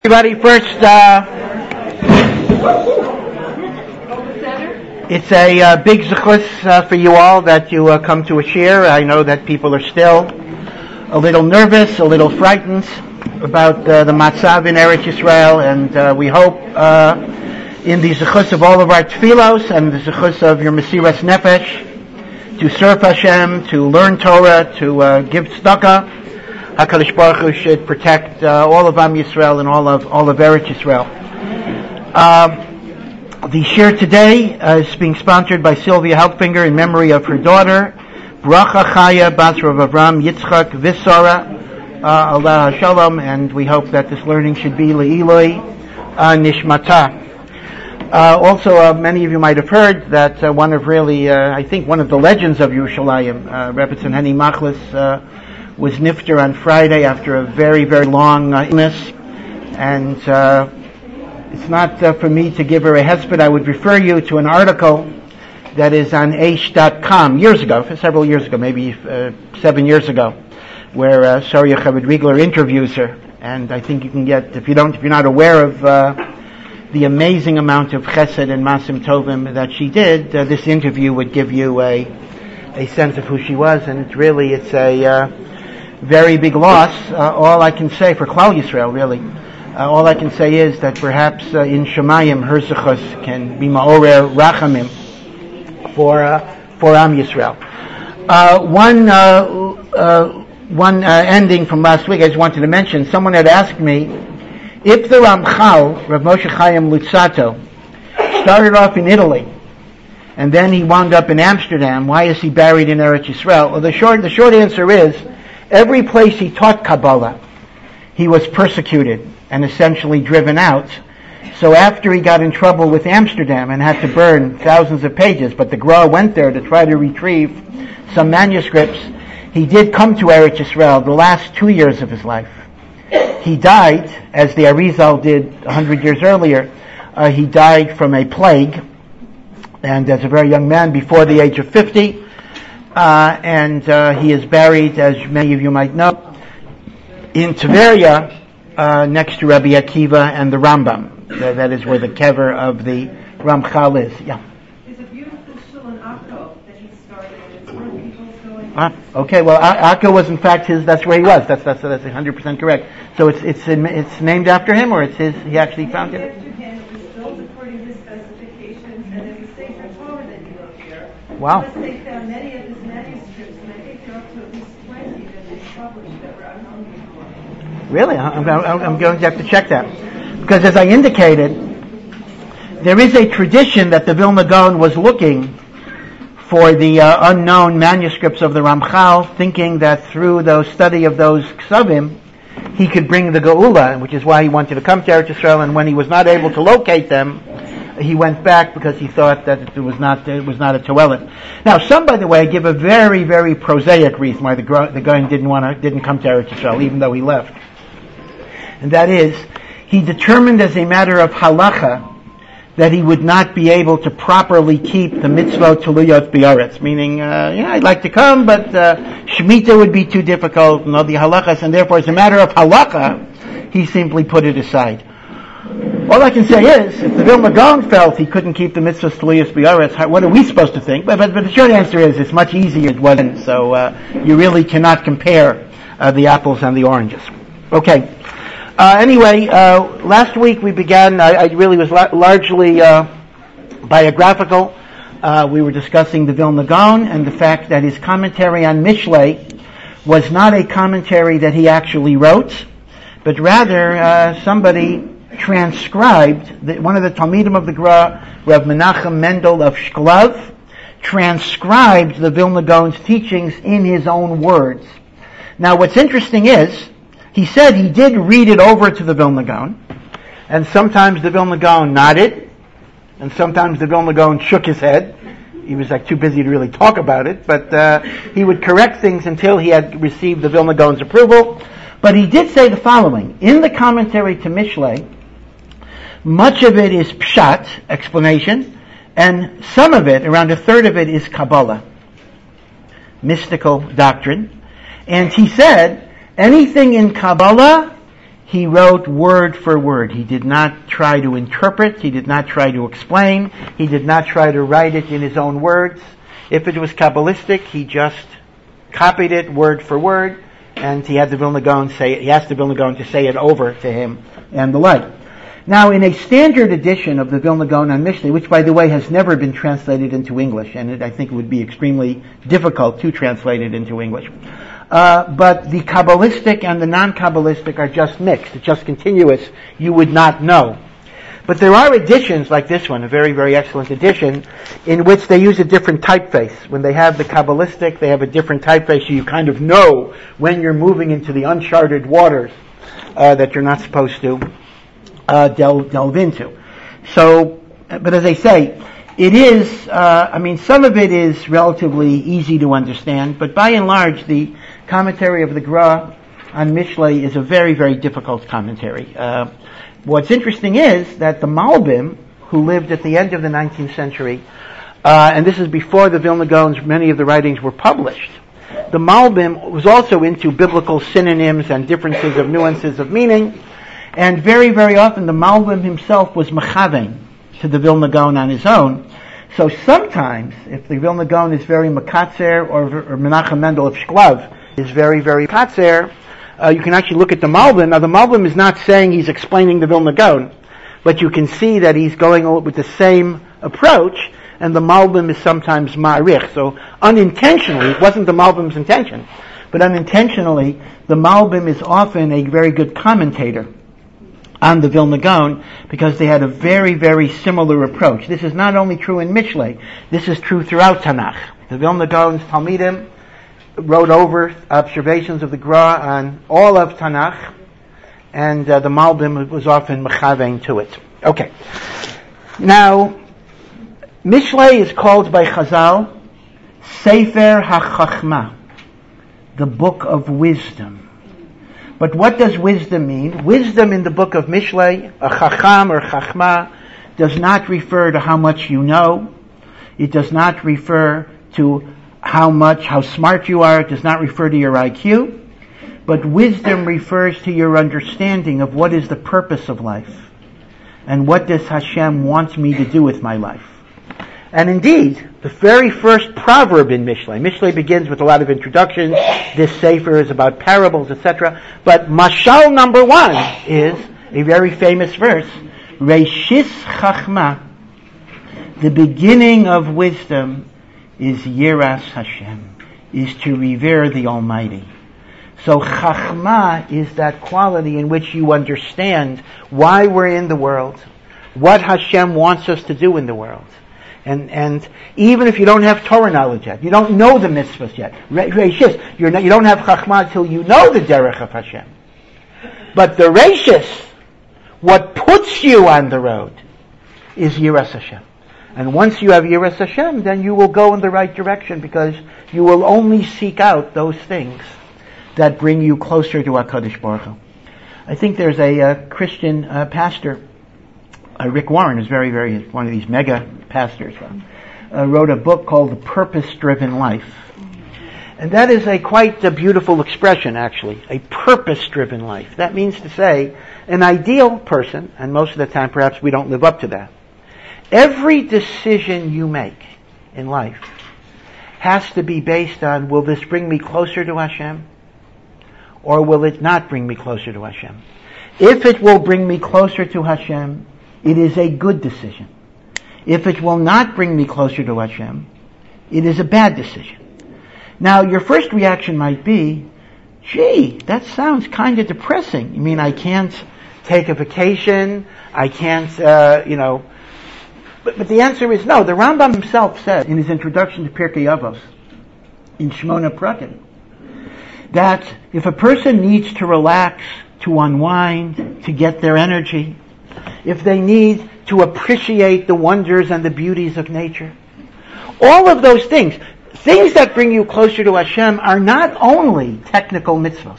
Everybody, first, it's a big zechus for you all that you come to a shir. I know that people are still a little nervous, a little frightened about the matzav in Eretz Yisrael, and we hope in the zechus of all of our tefillos and the zechus of your Mesiras Nefesh to serve Hashem, to learn Torah, to give tzedakah. HaKadosh Baruch Hu should protect all of Am Yisrael and all of Eretz Yisrael. The shir today is being sponsored by Sylvia Helpfinger in memory of her daughter, Bracha Chaya Bas Rav Avram Yitzchak Visara Allah Shalom, and we hope that this learning should be Le'iloi Nishmata. Also, many of you might have heard that one of the legends of Yerushalayim, Rebbetzin Henny Machlis, was nifter on Friday after a very, very long illness, and it's not for me to give her a hesped. I would refer you to an article that is on Aish.com several years ago, maybe 7 years ago, where Soria Chaved-Riegler interviews her, and I think you can get, if you're not aware of the amazing amount of chesed and masim tovim that she did, this interview would give you a sense of who she was, and it's a very big loss. All I can say for Klal Yisrael, all I can say is that perhaps in Shemayim her zechus can be ma'orer rachamim for Am Yisrael. One ending from last week I just wanted to mention. Someone had asked me if the Ramchal, Rav Moshe Chaim Luzzatto, started off in Italy and then he wound up in Amsterdam, why is he buried in Eretz Yisrael? Well, the short answer is, every place he taught Kabbalah, he was persecuted and essentially driven out. So after he got in trouble with Amsterdam and had to burn thousands of pages, but the Gra went there to try to retrieve some manuscripts, he did come to Eretz Yisrael the last 2 years of his life. He died, as the Arizal did 100 years earlier, he died from a plague, and as a very young man, before the age of 50, and he is buried, as many of you might know, in Tveria, next to Rabbi Akiva and the Rambam. That is where the kever of the Ramchal is. Yeah. There's a beautiful shul in Akko that he started. It's where people's going. Okay. Well, Akko was in fact his. That's where he was. That's 100% correct. So it's named after him, or it's his. He actually founded it. After him, it was built according to his specifications, and it was Sefer Torah that he wrote here. Wow. Plus, they found many of his manuscripts, and I think they're up to at least 20 that they published that were unknown before. Really? I'm going to have to check that. Because as I indicated, there is a tradition that the Vilna Gaon was looking for the unknown manuscripts of the Ramchal, thinking that through the study of those ksavim, he could bring the Geula, which is why he wanted to come to Eretz Yisrael, and when he was not able to locate them, he went back because he thought that it was not a Toelet. Now, some, by the way, give a very, very prosaic reason why the Gaon didn't come to Eretz Yisrael, even though he left. And that is, he determined as a matter of halacha that he would not be able to properly keep the mitzvot tuluyot b'aretz, meaning, I'd like to come, but Shemitah would be too difficult, and all the halachas, and therefore as a matter of halacha, he simply put it aside. All I can say is, if the Vilna Gaon felt he couldn't keep the mitzvot tuluyot b'aretz, what are we supposed to think? But the short answer is, it's much easier it wasn't, so you really cannot compare the apples and the oranges. Okay. Anyway, last week we began, I really was largely biographical. We were discussing the Vilna Gaon and the fact that his commentary on Mishlei was not a commentary that he actually wrote, but rather somebody transcribed, one of the Talmidim of the Gra, Rav Menachem Mendel of Shklov, transcribed the Vilna Gaon's teachings in his own words. Now what's interesting is, he said he did read it over to the Vilna Gaon, and sometimes the Vilna Gaon nodded, and sometimes the Vilna Gaon shook his head. He was too busy to really talk about it, but he would correct things until he had received the Vilna Gaon's approval. But he did say the following: in the commentary to Mishlei, much of it is pshat, explanation, and some of it, around a third of it, is Kabbalah, mystical doctrine. And he said, anything in Kabbalah, he wrote word for word. He did not try to interpret. He did not try to explain. He did not try to write it in his own words. If it was Kabbalistic, he just copied it word for word, and he asked the Vilna Gaon to say it over to him, and the like. Now, in a standard edition of the Vilna Gaon on Mishlei, which, by the way, has never been translated into English, and I think it would be extremely difficult to translate it into English, but the Kabbalistic and the non-Kabbalistic are just mixed. It's just continuous. You would not know. But there are editions like this one, a very, very excellent edition, in which they use a different typeface. When they have the Kabbalistic, they have a different typeface, so you kind of know when you're moving into the uncharted waters that you're not supposed to delve into. So, but as I say, it is, some of it is relatively easy to understand, but by and large, the commentary of the Gra on Mishlei is a very, very difficult commentary. What's interesting is that the Malbim, who lived at the end of the 19th century, and this is before the Vilna Gaon's many of the writings were published, the Malbim was also into biblical synonyms and differences of nuances of meaning, and very, very often the Malbim himself was mechavein to the Vilna Gaon on his own. So sometimes, if the Vilna Gaon is very makatzer, or Menachem Mendel of Shklav is very, very makatzer, you can actually look at the Malbim. Now the Malbim is not saying he's explaining the Vilna Gaon, but you can see that he's going with the same approach, and the Malbim is sometimes ma'arich. So unintentionally, it wasn't the Malbim's intention, but unintentionally, the Malbim is often a very good commentator on the Vilna Gaon, because they had a very, very similar approach. This is not only true in Mishlei, this is true throughout Tanakh. The Vilna Gaon's Talmidim wrote over observations of the Gra on all of Tanakh, and the Malbim was often mechavein to it. Okay. Now, Mishlei is called by Chazal Sefer HaChachma, the book of wisdom. But what does wisdom mean? Wisdom in the book of Mishlei, a chacham or chachma, does not refer to how much you know. It does not refer to how smart you are. It does not refer to your IQ. But wisdom refers to your understanding of what is the purpose of life, and what does Hashem want me to do with my life. And indeed, the very first proverb in Mishlei begins with a lot of introductions. This sefer is about parables, etc. But mashal number 1 is a very famous verse. Reishis Chachma, the beginning of wisdom, is Yiras Hashem, is to revere the Almighty. So Chachma is that quality in which you understand why we're in the world, what Hashem wants us to do in the world. And even if you don't have Torah knowledge yet, you don't know the mitzvahs yet, Reishis, you don't have Chachma until you know the derech of Hashem. But the Reishis, what puts you on the road, is Yiras Hashem. And once you have Yiras Hashem, then you will go in the right direction, because you will only seek out those things that bring you closer to HaKadosh Baruch Hu. I think there's a Christian pastor, Rick Warren is one of these mega pastors, wrote a book called The Purpose-Driven Life. And that is a quite beautiful expression, actually, a purpose-driven life. That means to say, an ideal person, and most of the time perhaps we don't live up to that. Every decision you make in life has to be based on, will this bring me closer to Hashem, or will it not bring me closer to Hashem? If it will bring me closer to Hashem, it is a good decision. If it will not bring me closer to Hashem, it is a bad decision. Now, your first reaction might be, gee, that sounds kind of depressing. You mean I can't take a vacation? I can't, But the answer is no. The Rambam himself said in his introduction to Pirkei Avos, in Shmona Prakim, that if a person needs to relax, to unwind, to get their energy, if they need to appreciate the wonders and the beauties of nature, all of those things that bring you closer to Hashem, are not only technical mitzvahs,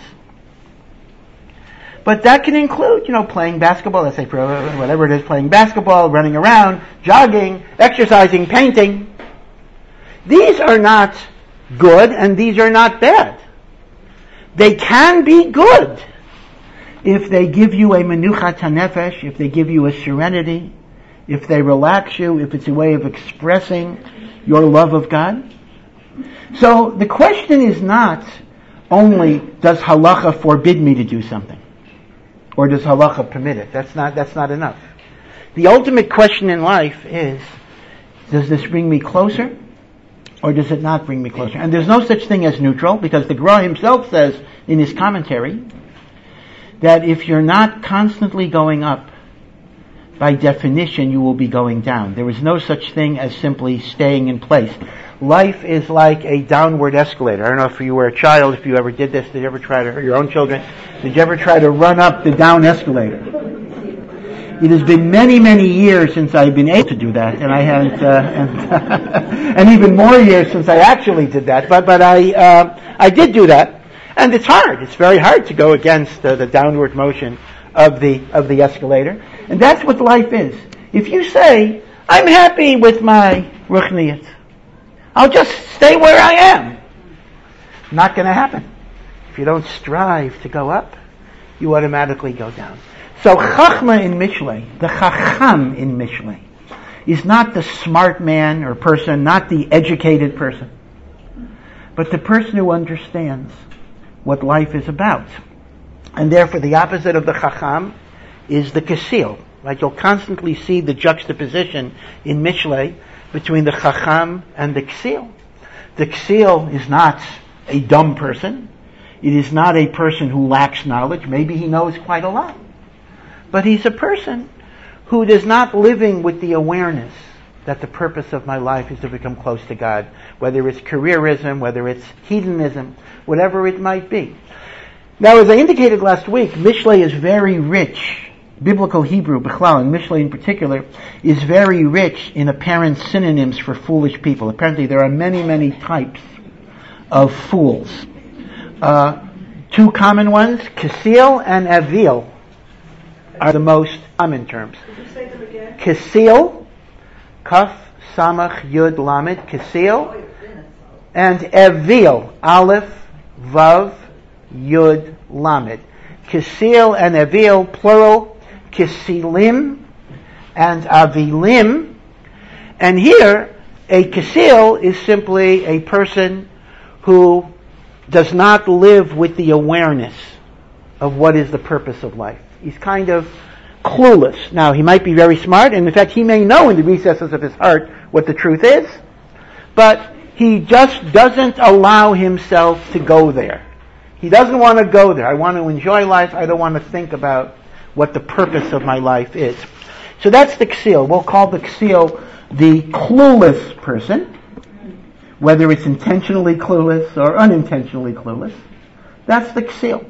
but that can include, playing basketball, let's say for whatever it is, playing basketball, running around, jogging, exercising, painting. These are not good and these are not bad. They can be good. if they give you a menuchat hanefesh, if they give you a serenity, if they relax you, if it's a way of expressing your love of God. So the question is not only does halacha forbid me to do something, or does halacha permit it. That's not enough. The ultimate question in life is, does this bring me closer, or does it not bring me closer? And there's no such thing as neutral, because the Gra himself says in his commentary that if you're not constantly going up, by definition you will be going down. There is no such thing as simply staying in place. Life is like a downward escalator. I don't know if you were a child, if you ever did this, did you ever try to, or your own children, did you ever try to run up the down escalator? It has been many, many years since I've been able to do that, and I haven't, and even more years since I actually did that, but I did do that. And it's hard. It's very hard to go against the downward motion of the escalator. And that's what life is. If you say, I'm happy with my ruchniyat, I'll just stay where I am. Not going to happen. If you don't strive to go up, you automatically go down. So chachma in Mishlei, the chacham in Mishlei, is not the smart man or person, not the educated person, but the person who understands what life is about. And therefore the opposite of the chacham is the kasil. Right? You'll constantly see the juxtaposition in Mishlei between the chacham and the ksil. The ksil is not a dumb person. It is not a person who lacks knowledge. Maybe he knows quite a lot. But he's a person who is not living with the awareness that the purpose of my life is to become close to God, whether it's careerism, whether it's hedonism, whatever it might be. Now, as I indicated last week, Mishlei is very rich. Biblical Hebrew, Bechlal, and Mishlei in particular, is very rich in apparent synonyms for foolish people. Apparently there are many, many types of fools. Two common ones, kasil and avil, are the most common terms. Could you say them again? Kasil, kaf, samach, yud, lamed, kasil, and avil, aleph, vav, yud, lamed. Kasil and avil, plural, kisilim and avilim. And here, a kasil is simply a person who does not live with the awareness of what is the purpose of life. He's kind of clueless. Now, he might be very smart, and in fact, he may know in the recesses of his heart what the truth is, but he just doesn't allow himself to go there. He doesn't want to go there. I want to enjoy life. I don't want to think about what the purpose of my life is. So that's the ksil. We'll call the ksil the clueless person, whether it's intentionally clueless or unintentionally clueless. That's the ksil.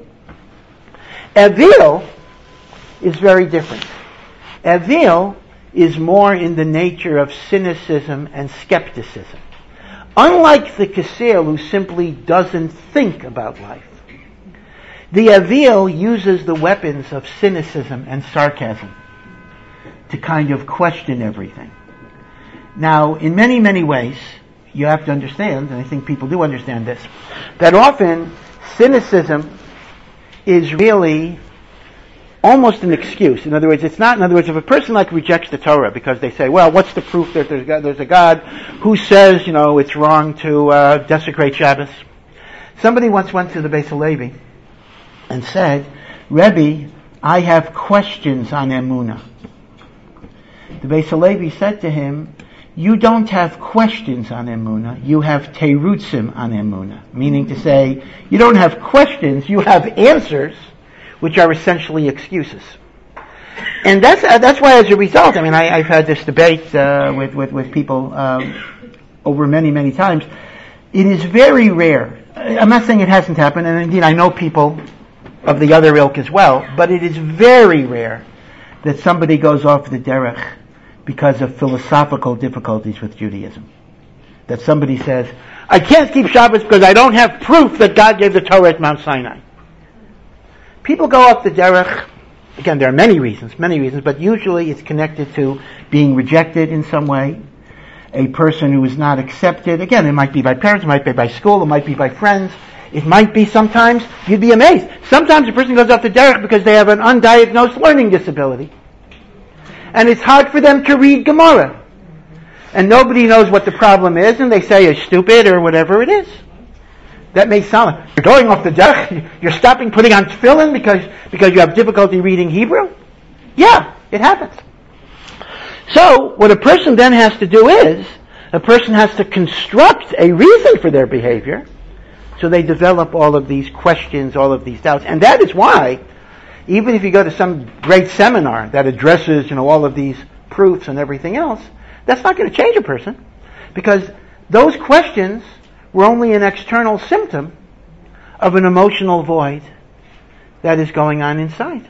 Avil is very different. Avil is more in the nature of cynicism and skepticism. Unlike the ksil, who simply doesn't think about life, the avil uses the weapons of cynicism and sarcasm to kind of question everything. Now, in many, many ways, you have to understand, and I think people do understand this, that often cynicism is really almost an excuse. In other words, if a person rejects the Torah because they say, well, what's the proof that there's a God who says, it's wrong to desecrate Shabbos? Somebody once went to the Beis Halevi and said, Rebbe, I have questions on Emunah. The Beis Halevi said to him, you don't have questions on Emunah, you have terutzim on Emunah. Meaning to say, you don't have questions, you have answers, which are essentially excuses. And that's why as a result, I've had this debate with people over many, many times. It is very rare. I'm not saying it hasn't happened, and indeed I know people of the other ilk as well, but it is very rare that somebody goes off the derech because of philosophical difficulties with Judaism. That somebody says, I can't keep Shabbos because I don't have proof that God gave the Torah at Mount Sinai. People go off the derech, again, there are many reasons, but usually it's connected to being rejected in some way, a person who is not accepted. Again, it might be by parents, it might be by school, it might be by friends. It might be sometimes, you'd be amazed. Sometimes a person goes off the derech because they have an undiagnosed learning disability. And it's hard for them to read Gemara. And nobody knows what the problem is, and they say it's stupid or whatever it is. That may sound like, you're going off the derech, you're stopping putting on tefillin because you have difficulty reading Hebrew? Yeah, it happens. So, what a person then has to do is, a person has to construct a reason for their behavior, so they develop all of these questions, all of these doubts. And that is why, even if you go to some great seminar that addresses, all of these proofs and everything else, that's not going to change a person. Because those questions were only an external symptom of an emotional void that is going on inside.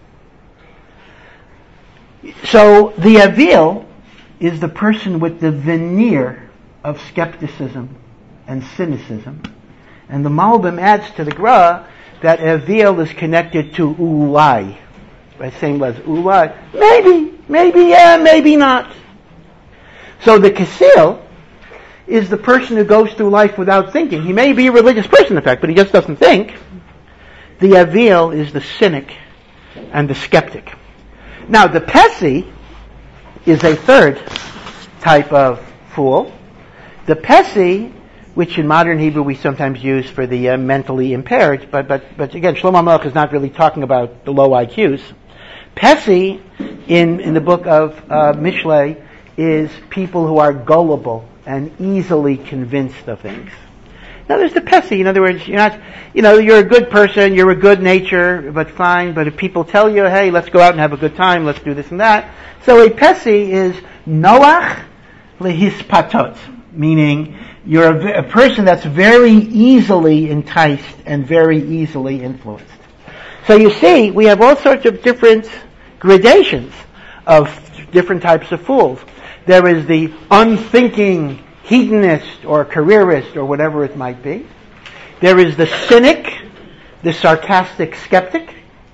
So, the Avil is the person with the veneer of skepticism and cynicism. And the Malbim adds to the Gra that Avil is connected to Ulai. Right? Same as Ulai. Maybe, yeah, maybe not. So the Kasil is the person who goes through life without thinking. He may be a religious person, in fact, but he just doesn't think. The Avil is the cynic and the skeptic. Now, the Pesi is a third type of fool. The Pesi, which in modern Hebrew we sometimes use for the mentally impaired, but again, Shlomo Melech is not really talking about the low IQs. Pesi, in the book of Mishlei, is people who are gullible and easily convinced of things. Now there's the Pesi. In other words, you're a good person, you're a good nature, but fine, but if people tell you, hey, let's go out and have a good time, let's do this and that. So a Pesi is Noach lehispatot, meaning you're a person that's very easily enticed and very easily influenced. So you see, we have all sorts of different gradations of different types of fools. There is the unthinking hedonist or careerist or whatever it might be. There is the cynic, the sarcastic skeptic.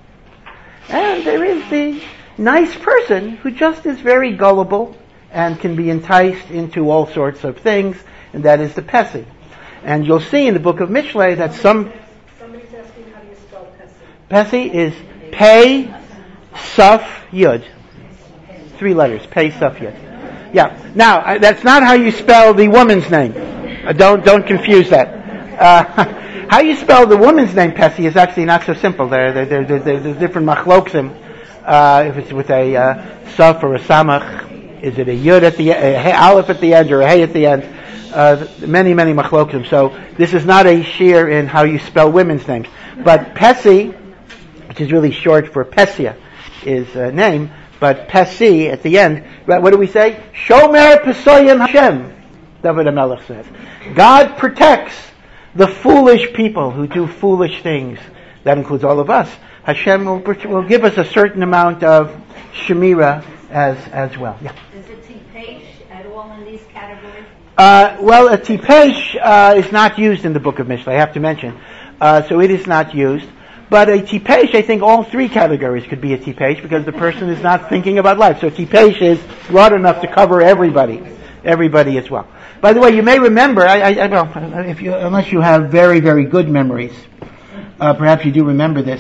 And there is the nice person who just is very gullible and can be enticed into all sorts of things, and that is the Pesi. And you'll see in the book of Mishlei that Somebody's asking how do you spell Pesi? Pesi is Pei Suf Yud. 3 letters, Pei Suf Yud. Yeah. Now, that's not how you spell the woman's name. Don't confuse that. How you spell the woman's name, Pesi, is actually not so simple. There's different machloksim. If it's with a Suf or a Samach, is it a Yud at the end, a Aleph at the end, or a Hey at the end? Many machloksim. So this is not a sheer in how you spell women's names. But Pesi, which is really short for Pesia, is a name. But Pesi at the end, what do we say? Shomer Pesoyim Hashem, David HaMelech says. God protects the foolish people who do foolish things. That includes all of us. Hashem will give us a certain amount of shemira as well. Yeah. Is it tipesh at all in these categories? Well, a tipesh is not used in the book of Mishlei, I have to mention. So it is not used. But a tipesh, I think all 3 categories could be a tipesh because the person is not thinking about life. So tipesh is broad enough to cover everybody as well. By the way, you may remember, unless you have very, very good memories, perhaps you do remember this.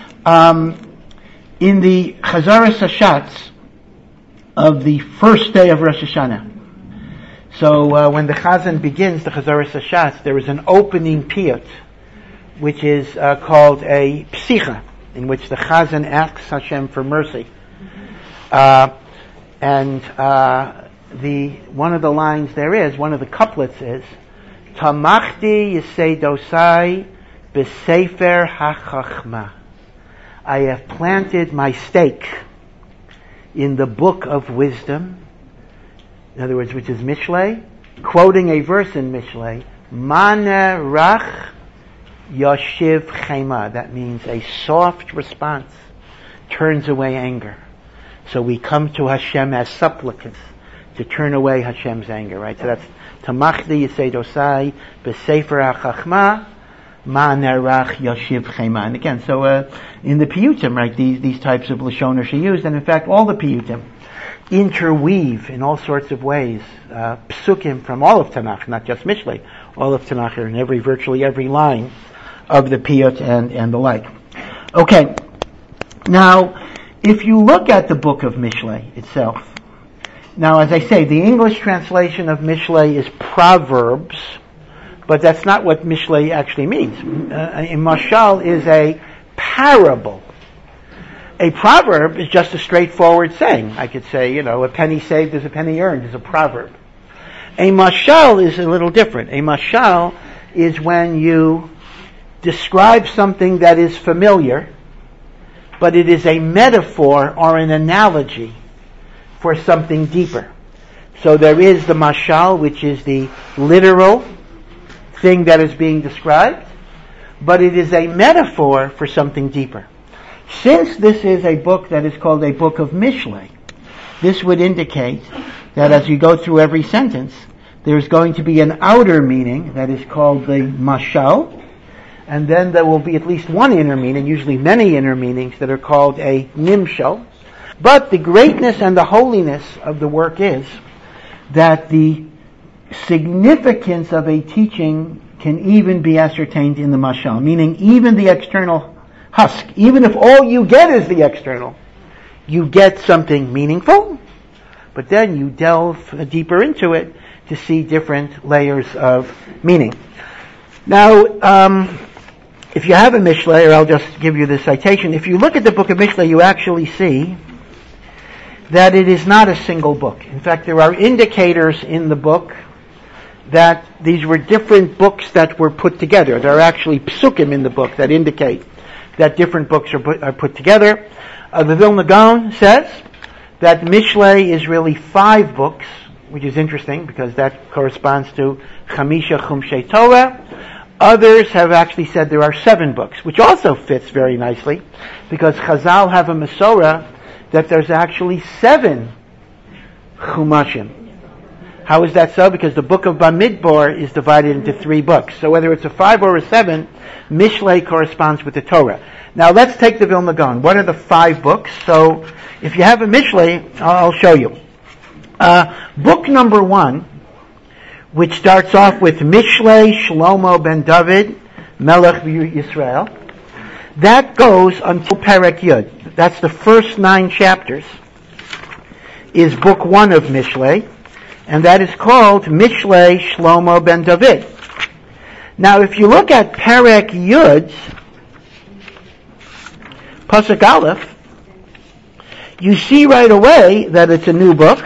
In the Chazaras Hashatz of the first day of Rosh Hashanah, so when the Chazan begins the Chazaras Hashatz, there is an opening piyut, which is called a psicha, in which the Chazan asks Hashem for mercy. And one of the lines there is, one of the couplets is, Tamachti Yiseidosai B'Sefer HaChachma. I have planted my stake in the book of wisdom, in other words, which is Mishlei, quoting a verse in Mishlei, Mana Rach Yoshiv Chema. That means a soft response turns away anger. So we come to Hashem as supplicants to turn away Hashem's anger, right? So that's Tamachdi Yiseidosai B'Sefer HaChachma Ma'nerach Yoshiv Chema. And again, so in the Piyutim, right, these types of Lashon are used, and in fact all the Piyutim interweave in all sorts of ways psukim from all of Tanakh, not just Mishlei. All of Tanakh are in virtually every line of the piyut and the like. Okay. Now, if you look at the book of Mishlei itself, now as I say, the English translation of Mishlei is Proverbs, but that's not what Mishlei actually means. A mashal is a parable. A proverb is just a straightforward saying. I could say, a penny saved is a penny earned is a proverb. A mashal is a little different. A mashal is when you describe something that is familiar, but it is a metaphor or an analogy for something deeper. So there is the mashal, which is the literal thing that is being described, but it is a metaphor for something deeper. Since this is a book that is called a book of Mishlei, this would indicate that as you go through every sentence, there's going to be an outer meaning that is called the mashal, and then there will be at least one inner meaning, usually many inner meanings, that are called a nimshal. But the greatness and the holiness of the work is that the significance of a teaching can even be ascertained in the mashal, meaning even the external husk, even if all you get is the external, you get something meaningful, but then you delve deeper into it to see different layers of meaning. Now, if you have a Mishlei, or I'll just give you the citation, if you look at the book of Mishlei, you actually see that it is not a single book. In fact, there are indicators in the book that these were different books that were put together. There are actually psukim in the book that indicate that different books are put together. The Vilna Gaon says that Mishlei is really 5 books, which is interesting because that corresponds to Chamisha Chumshei Torah. Others have actually said there are 7 books, which also fits very nicely because Chazal have a Masorah that there's actually 7 Chumashim. How is that so? Because the book of Bamidbar is divided into 3 books. So whether it's a 5 or a 7, Mishlei corresponds with the Torah. Now let's take the Vilna Gaon. What are the 5 books? So if you have a Mishlei, I'll show you. Book number 1, which starts off with Mishlei Shlomo ben David, Melech Yisrael. That goes until Perek Yud. That's the first 9 chapters, is book 1 of Mishlei, and that is called Mishlei Shlomo ben David. Now, if you look at Perek Yud, Pasuk Aleph, you see right away that it's a new book,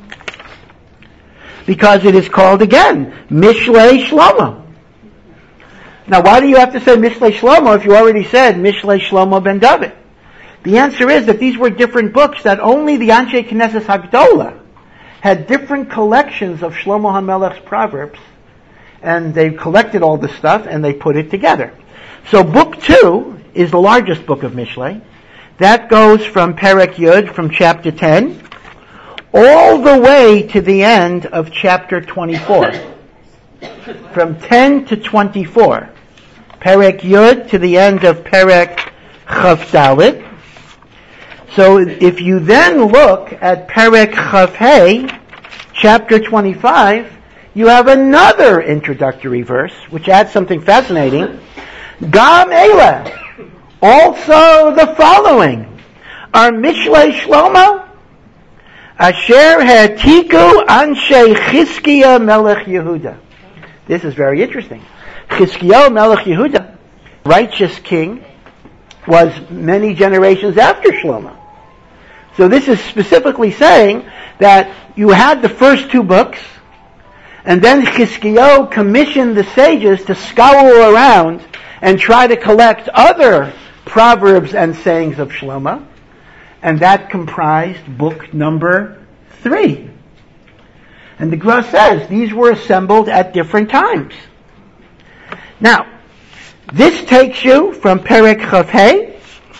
because it is called again, Mishlei Shlomo. Now why do you have to say Mishlei Shlomo if you already said Mishlei Shlomo ben David? The answer is that these were different books that only the Anshe Knesset Hagdola had different collections of Shlomo HaMelech's proverbs, and they collected all the stuff and they put it together. So book 2 is the largest book of Mishlei. That goes from Perek Yud, from chapter 10, all the way to the end of chapter 24. From 10 to 24. Perek Yud to the end of Perek Chav Dalet. So if you then look at Perek Chav Hei, chapter 25, you have another introductory verse, which adds something fascinating. Gam Eila, also the following, are Mishlei Shlomo, Asher Hatiku Anshe Chizkiah Melech Yehuda. This is very interesting. Chizkiah Melech Yehuda, righteous king, was many generations after Shlomo. So this is specifically saying that you had the first 2 books, and then Chizkiah commissioned the sages to scour around and try to collect other proverbs and sayings of Shlomo, and that comprised book number 3. And the Gra says these were assembled at different times. Now, this takes you from Perek Chav Hei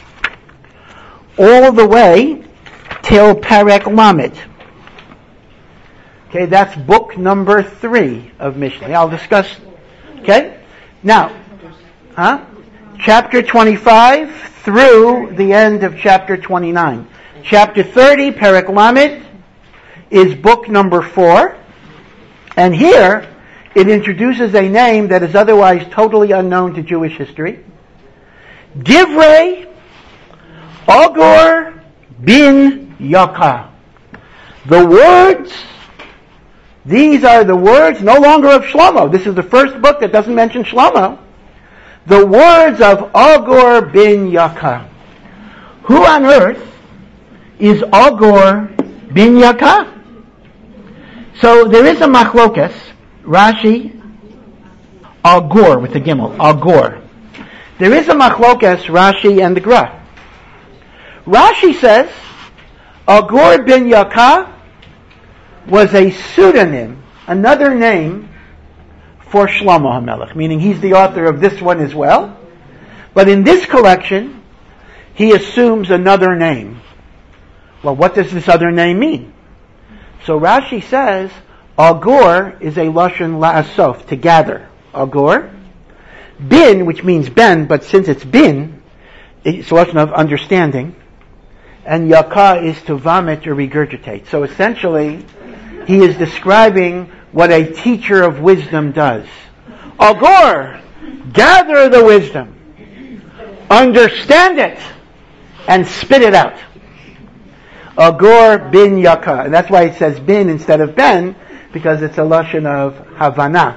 all the way till Perek Lamed. Okay, that's book number 3 of Mishlei. I'll discuss. Okay? Now, chapter 25 through the end of chapter 29. Chapter 30, Perek Lamed, is book number 4. And here, It introduces a name that is otherwise totally unknown to Jewish history. Divrei Agur bin Yaka. The words, these are the words no longer of Shlomo. This is the first book that doesn't mention Shlomo. The words of Agur bin Yaka. Who on earth is Agur bin Yaka? So there is a machlokas, Rashi, Agur with the gimel, Agur. There is a machlokas, Rashi and the Gra. Rashi says, Agur bin Yaka was a pseudonym, another name for Shlomo HaMelech, meaning he's the author of this one as well. But in this collection, he assumes another name. Well, what does this other name mean? So Rashi says, Agur is a lashon la'asof, to gather. Agur. Bin, which means ben, but since it's bin, it's a lashon of understanding. And Yaka is to vomit or regurgitate. So essentially, he is describing what a teacher of wisdom does. Agur, gather the wisdom, understand it, and spit it out. Agur bin Yaka. And that's why it says bin instead of ben, because it's a lashon of Havana.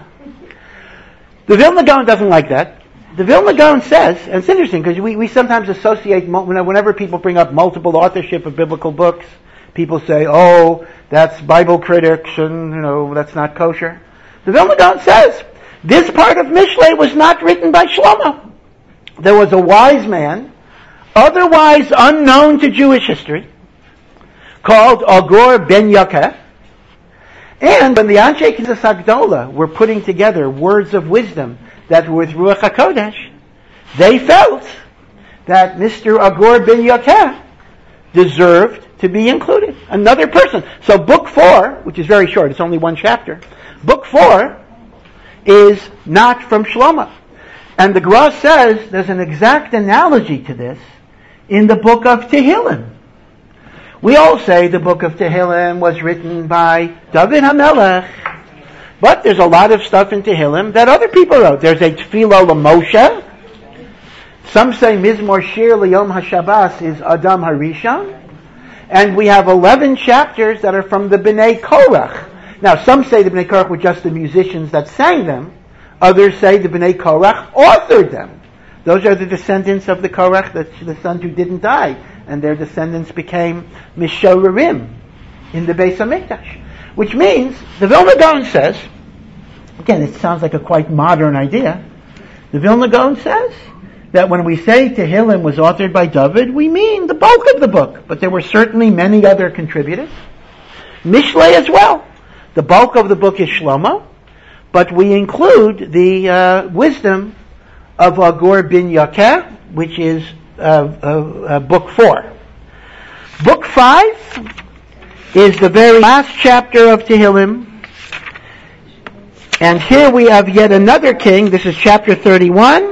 The Vilna Gaon doesn't like that. The Vilna Gaon says, and it's interesting because we sometimes associate, whenever people bring up multiple authorship of biblical books, people say, oh, that's Bible critics and, that's not kosher. The Vilna Gaon says, this part of Mishlei was not written by Shlomo. There was a wise man, otherwise unknown to Jewish history, called Agur ben Yaka. And when the Anshe Knesset Agdola were putting together words of wisdom that were with Ruach HaKodesh, they felt that Mr. Agur ben Yaka deserved to be included. Another person. So book 4, which is very short, it's only one chapter, book 4 is not from Shlomo. And the Gra says there's an exact analogy to this in the book of Tehillim. We all say the book of Tehillim was written by David HaMelech, but there's a lot of stuff in Tehillim that other people wrote. There's a Tefillah LaMoshe. Some say Mizmor Shir L'Yom HaShabbos is Adam HaRishon. And we have 11 chapters that are from the Bnei Korach. Now, some say the Bnei Korach were just the musicians that sang them. Others say the Bnei Korach authored them. Those are the descendants of the Korach, the sons who didn't die. And their descendants became Mishorerim in the Beis HaMikdash. Which means, the Vilna Gaon says, again, it sounds like a quite modern idea. The Vilna Gaon says that when we say Tehillim was authored by David, we mean the bulk of the book. But there were certainly many other contributors. Mishlei as well. The bulk of the book is Shlomo, but we include the wisdom of Agur bin Yaka, which is book 4. Book 5 is the very last chapter of Tehillim. And here we have yet another king. This is chapter 31.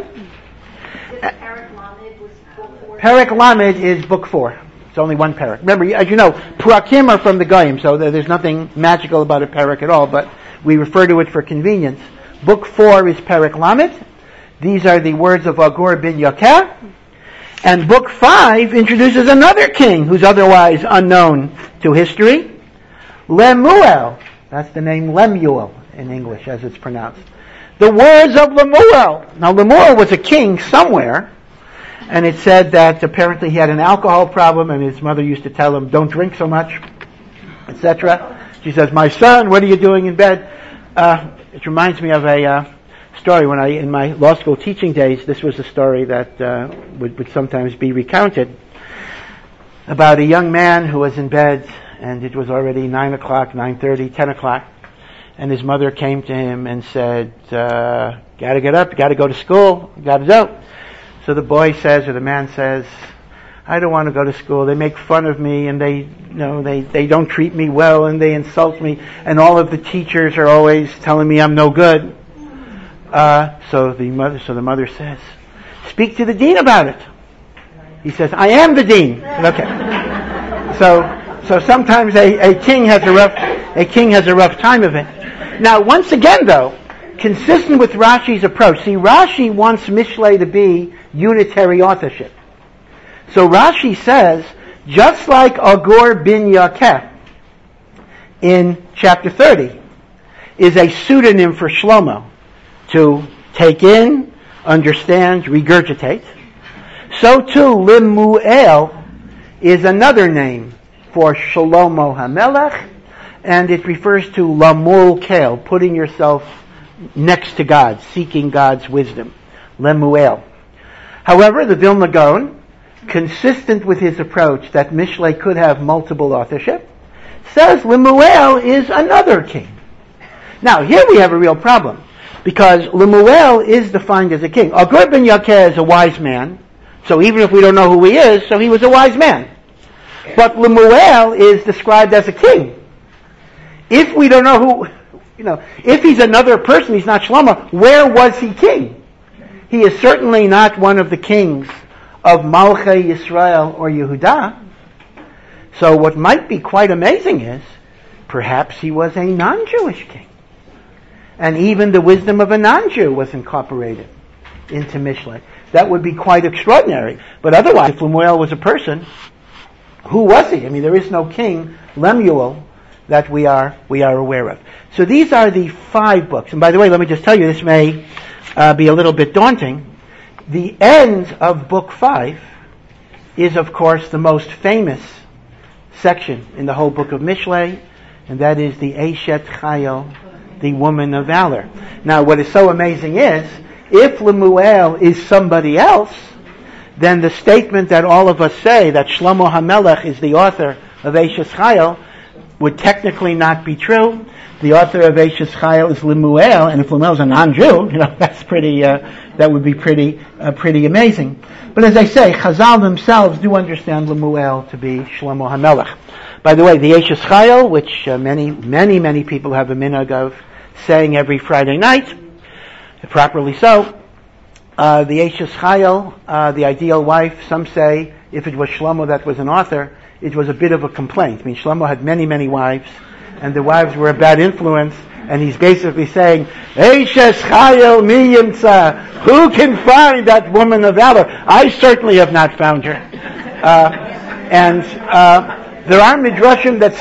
Perek Lamed is book 4. It's only one perek. Remember, as you know, Purakim are from the Goyim, so there's nothing magical about a perek at all, but we refer to it for convenience. Book 4 is Perek Lamed. These are the words of Agur bin Yaka. And book 5 introduces another king who's otherwise unknown to history. Lemuel. That's the name Lemuel in English as it's pronounced. The words of Lemuel. Now Lemuel was a king somewhere, and it said that apparently he had an alcohol problem and his mother used to tell him, don't drink so much, etc. She says, my son, what are you doing in bed? It reminds me of a story when in my law school teaching days, this was a story that would sometimes be recounted about a young man who was in bed and it was already 9 o'clock, 9:30, 10 o'clock, and his mother came to him and said, gotta get up, gotta go to school, gotta go. So the boy says, or the man says, I don't want to go to school. They make fun of me and they don't treat me well and they insult me and all of the teachers are always telling me I'm no good. So the mother says, speak to the dean about it. He says, I am the dean. Okay. So sometimes a king has a rough time of it. Now, once again though, consistent with Rashi's approach. See, Rashi wants Mishlei to be unitary authorship. So Rashi says, just like Agur bin Yakeh in chapter 30 is a pseudonym for Shlomo, to take in, understand, regurgitate, so too Lemuel is another name for Shlomo HaMelech, and it refers to Lamul Kel, putting yourself next to God, seeking God's wisdom. Lemuel. However, the Vilna Gaon, consistent with his approach that Mishlei could have multiple authorship, says Lemuel is another king. Now, here we have a real problem, because Lemuel is defined as a king. Agur ben Yakeh is a wise man, so even if we don't know who he is, so he was a wise man. But Lemuel is described as a king. If we don't know who, if he's another person, he's not Shlomo, where was he king? He is certainly not one of the kings of Malchei Yisrael or Yehudah. So what might be quite amazing is, perhaps he was a non-Jewish king. And even the wisdom of a non-Jew was incorporated into Mishlei. That would be quite extraordinary. But otherwise, if Lemuel was a person, who was he? I mean, there is no king, Lemuel, that we are aware of. So these are the 5 books. And by the way, let me just tell you, this may be a little bit daunting. The end of book 5 is, of course, the most famous section in the whole book of Mishlei, and that is the Eshet Chayil, the woman of valor. Now, what is so amazing is, if Lemuel is somebody else, then the statement that all of us say, that Shlomo HaMelech is the author of Eshet Chayil, would technically not be true. The author of Eshet Chayil is Lemuel, and if Lemuel is a non-Jew, that's pretty. That would be pretty amazing. But as I say, Chazal themselves do understand Lemuel to be Shlomo HaMelech. By the way, the Eshet Chayil, which many people have a minhag of saying every Friday night, properly so, the Eshet Chayil, the ideal wife, some say, if it was Shlomo that was an author, it was a bit of a complaint. I mean, Shlomo had many wives, and the wives were a bad influence, and he's basically saying, Eshet Chayil mi yimtza, who can find that woman of valor? I certainly have not found her. There are midrashim that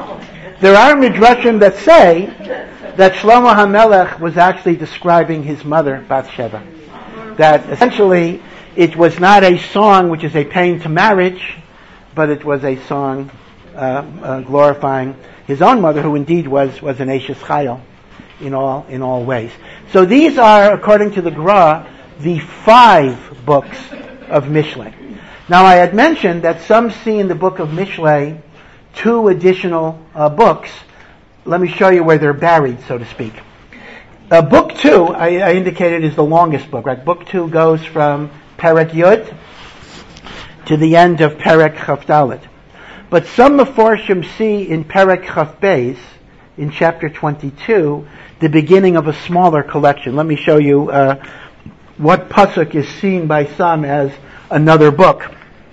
say that Shlomo HaMelech was actually describing his mother, Bathsheba. That essentially it was not a song which is a pain to marriage, but it was a song glorifying his own mother, who indeed was an Eshet Chayil in all ways. So these are, according to the Gra, the 5 books of Mishlei. Now, I had mentioned that some see in the book of Mishlei 2 additional books. Let me show you where they're buried, so to speak. Book 2, I indicated, is the longest book, right? Book 2 goes from Perek Yud to the end of Perek Chaf Dalet. But some Meforshim see in Perek Chaf Beis, in chapter 22, the beginning of a smaller collection. Let me show you what pasuk is seen by some as another book.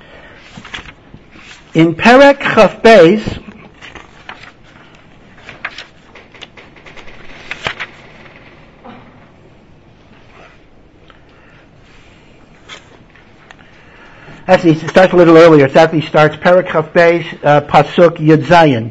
In Perek Chaf Beis, actually, it starts a little earlier. It actually starts Perek Chaf Beis, pasuk Yud Zayin.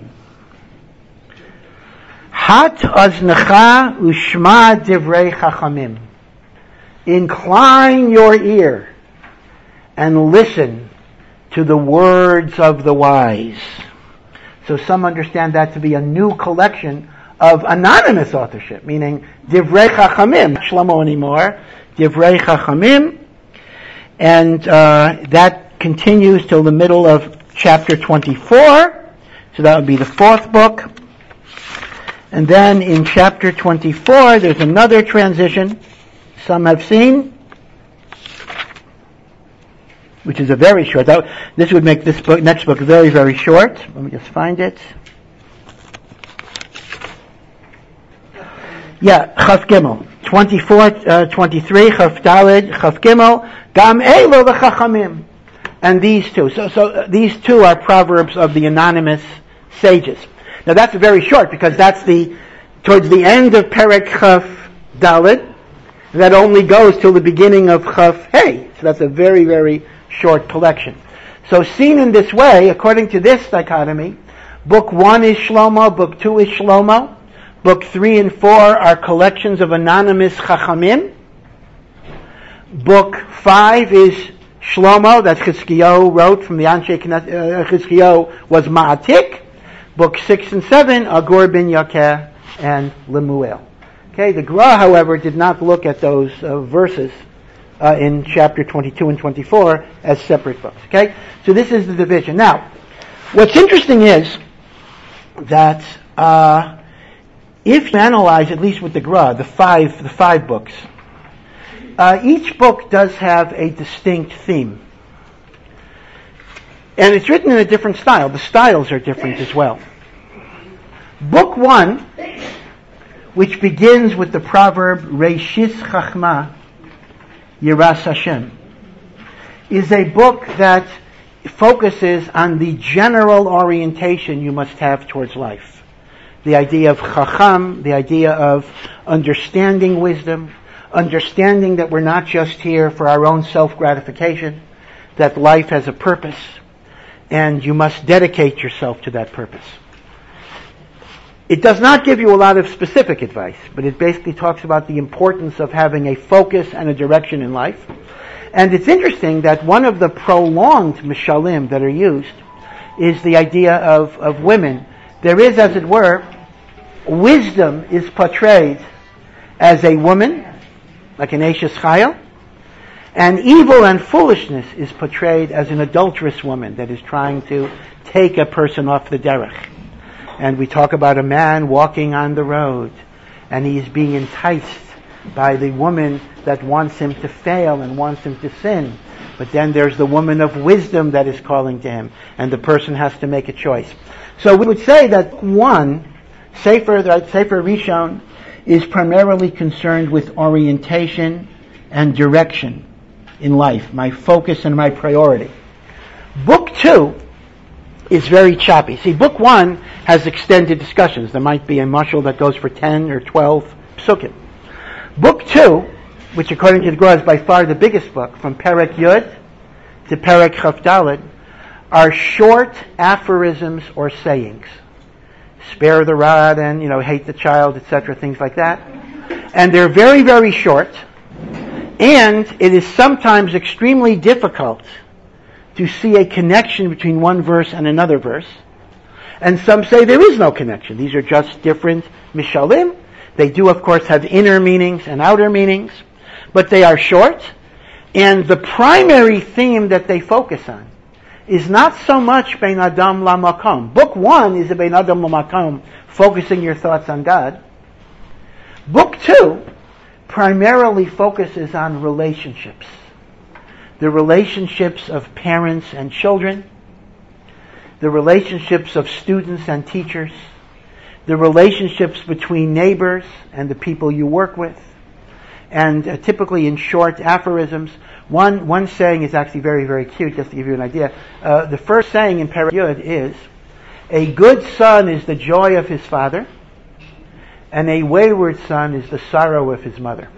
Hat aznecha ushma divrei chachamim. Incline your ear and listen to the words of the wise. So some understand that to be a new collection of anonymous authorship, meaning divrei chachamim, not Shlomo anymore, divrei chachamim, and that continues till the middle of chapter 24. So that would be the 4th book. And then in chapter 24, there's another transition some have seen, which is a very short. This would make this book, next book, very short. Let me just find it. Yeah, Chaf Gimel. 24, 23, Chaf Daled, Chaf Gimel, Gam Elo v'Chachamim. And these 2. So these 2 are proverbs of the anonymous sages. Now that's very short, because that's towards the end of Perek Chaf Dalet, that only goes till the beginning of Chaf Hey. So that's a very, very short collection. So seen in this way, according to this dichotomy, Book 1 is Shlomo, Book 2 is Shlomo, Book 3 and 4 are collections of anonymous Chachamim, Book 5 is Shlomo, that Chizkiyahu wrote from the Anshe Knesset. Chizkiyahu was Ma'atik. Book 6 and 7 are Gur ben Yakeh and Lemuel. Okay, the Gra, however, did not look at those verses in chapter 22 and 24 as separate books. Okay, so this is the division. Now, what's interesting is that if you analyze, at least with the Gra, the five books, each book does have a distinct theme. And it's written in a different style. The styles are different as well. Book 1, which begins with the proverb, Reishis Chachma, Yiras Hashem, is a book that focuses on the general orientation you must have towards life. The idea of Chacham, the idea of understanding wisdom, understanding that we're not just here for our own self-gratification, that life has a purpose, and you must dedicate yourself to that purpose. It does not give you a lot of specific advice, but it basically talks about the importance of having a focus and a direction in life. And it's interesting that one of the prolonged mishalim that are used is the idea of women. There is, as it were, wisdom is portrayed as a woman, like an Eshes Chayil, and evil and foolishness is portrayed as an adulterous woman that is trying to take a person off the derech. And we talk about a man walking on the road, and he is being enticed by the woman that wants him to fail and wants him to sin. But then there's the woman of wisdom that is calling to him, and the person has to make a choice. So we would say that one, Sefer Rishon, is primarily concerned with orientation and direction in life, my focus and my priority. Book 2 is very choppy. See, Book 1 has extended discussions. There might be a mashal that goes for 10 or 12 psukim. Book 2, which according to the Gra is by far the biggest book, from Perek Yud to Perek Chaf Daled, are short aphorisms or sayings. Spare the rod and, hate the child, etc., things like that. And they're very, very short. And it is sometimes extremely difficult to see a connection between one verse and another verse. And some say there is no connection. These are just different mishalim. They do, of course, have inner meanings and outer meanings, but they are short. And the primary theme that they focus on is not so much Bein Adam LaMakom. Book 1 is a Bein Adam LaMakom, focusing your thoughts on God. Book 2 primarily focuses on relationships. The relationships of parents and children, the relationships of students and teachers, the relationships between neighbors and the people you work with, and typically in short aphorisms. One saying is actually very, very cute, just to give you an idea. The first saying in Perek Yud is, a good son is the joy of his father, and a wayward son is the sorrow of his mother.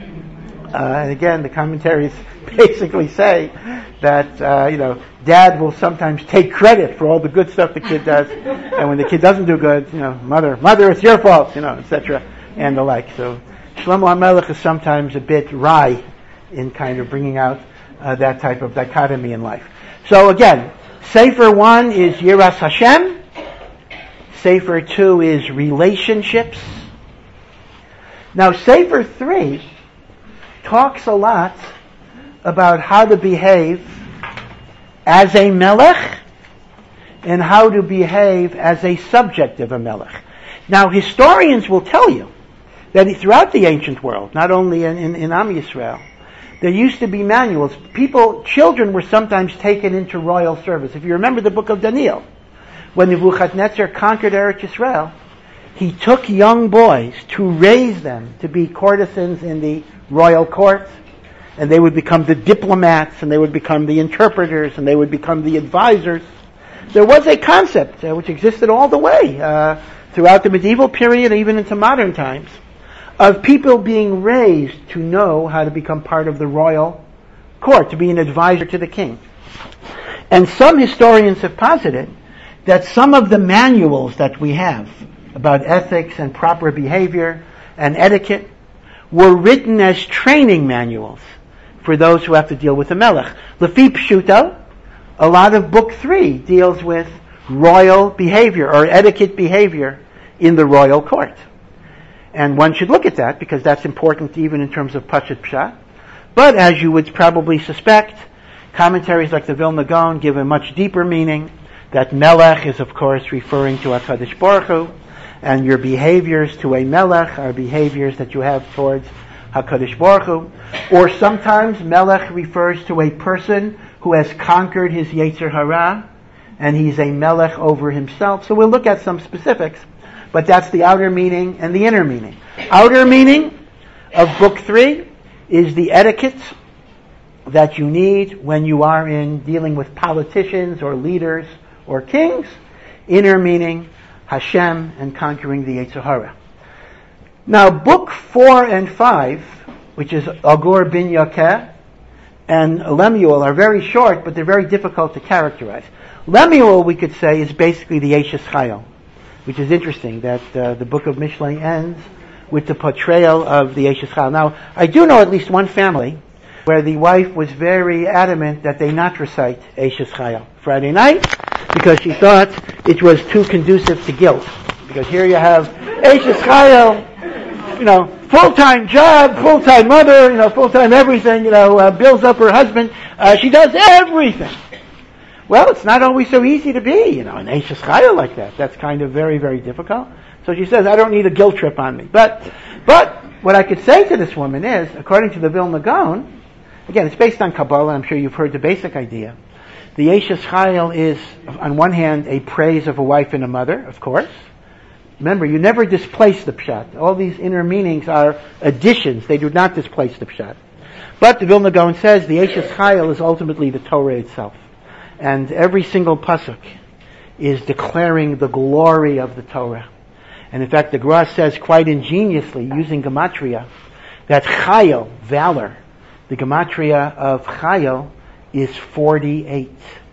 And again, the commentaries basically say that, dad will sometimes take credit for all the good stuff the kid does, and when the kid doesn't do good, mother, it's your fault, etc., and the like. So Shlomo HaMelech is sometimes a bit wry in kind of bringing out that type of dichotomy in life. So again, Sefer 1 is Yiras Hashem. Sefer 2 is relationships. Now Sefer 3 talks a lot about how to behave as a melech and how to behave as a subject of a melech. Now historians will tell you that throughout the ancient world, not only in Am Yisrael, there used to be manuals. Children were sometimes taken into royal service. If you remember the book of Daniel, when Nebuchadnezzar conquered Eretz Yisrael, he took young boys to raise them to be courtesans in the royal court, and they would become the diplomats, and they would become the interpreters, and they would become the advisors. There was a concept which existed all the way throughout the medieval period, even into modern times, of people being raised to know how to become part of the royal court, to be an advisor to the king. And some historians have posited that some of the manuals that we have about ethics and proper behavior and etiquette were written as training manuals for those who have to deal with the melech. Lefi Pshuto, a lot of Book 3 deals with royal behavior or etiquette behavior in the royal court. And one should look at that because that's important even in terms of Pashat Pshat. But as you would probably suspect, commentaries like the Vilna Gaon give a much deeper meaning, that melech is of course referring to HaKadosh Baruch Hu, and your behaviors to a melech are behaviors that you have towards HaKadosh Baruch Hu. Or sometimes melech refers to a person who has conquered his Yetzer Hara, and he's a melech over himself. So we'll look at some specifics, but that's the outer meaning and the inner meaning. Outer meaning of Book 3 is the etiquette that you need when you are in dealing with politicians or leaders or kings. Inner meaning, Hashem and conquering the Yetzer Hara. Now, Book 4 and 5, which is Agur bin Yakeh and Lemuel, are very short, but they're very difficult to characterize. Lemuel, we could say, is basically the Eshes Chayil, which is interesting that the book of Mishlei ends with the portrayal of the Eshes Chayil. Now, I do know at least one family where the wife was very adamant that they not recite Eshes Chayil Friday night because she thought it was too conducive to guilt. Because here you have Eshes Chayil, full-time job, full-time mother, full-time everything, bills up her husband. She does everything. Well, it's not always so easy to be, an Eshes Chayil like that. That's kind of very, very difficult. So she says, I don't need a guilt trip on me. But what I could say to this woman is, according to the Vilna Gaon, again, it's based on Kabbalah, I'm sure you've heard the basic idea. The Eshes Chayil is, on one hand, a praise of a wife and a mother, of course. Remember, you never displace the Pshat. All these inner meanings are additions. They do not displace the Pshat. But the Vilna Gaon says the Eshes Chayil is ultimately the Torah itself. And every single pasuk is declaring the glory of the Torah. And in fact, the Gra says quite ingeniously, using Gematria, that Chayil, valor, the Gematria of Chayil is 48.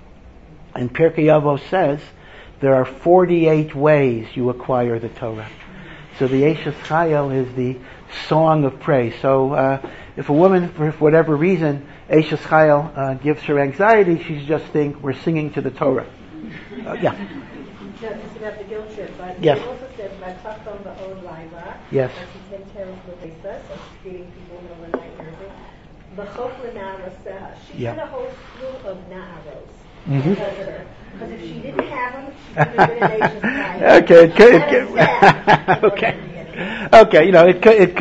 And Pirkei Avos says there are 48 ways you acquire the Torah. So the Eshes Chayil is the song of praise. So if a woman, for whatever reason, Eshes Chayil gives her anxiety, she's just think we're singing to the Torah. Yeah. Just about the guilt trip, but yes. It also says Vatzachon ba'od laila. Yes. That she takes care of the Lisa, so she's treating people in the middle of the night and everything. V'chok l'na'araseha. She had a whole slew of na'aros because of her. Because if she didn't have them, she would have been an Eshes Chayil. Okay, it